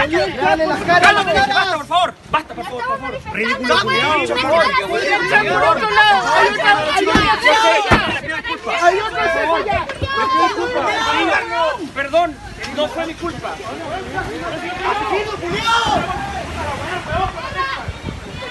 ¡Dale las caras! ¡Basta, por favor! ¡Basta, por favor! ¡Ridículo, cuidado, por favor! ¡Hay otra cebolla! Perdón, no fue mi culpa. ¡Asesino, culiao!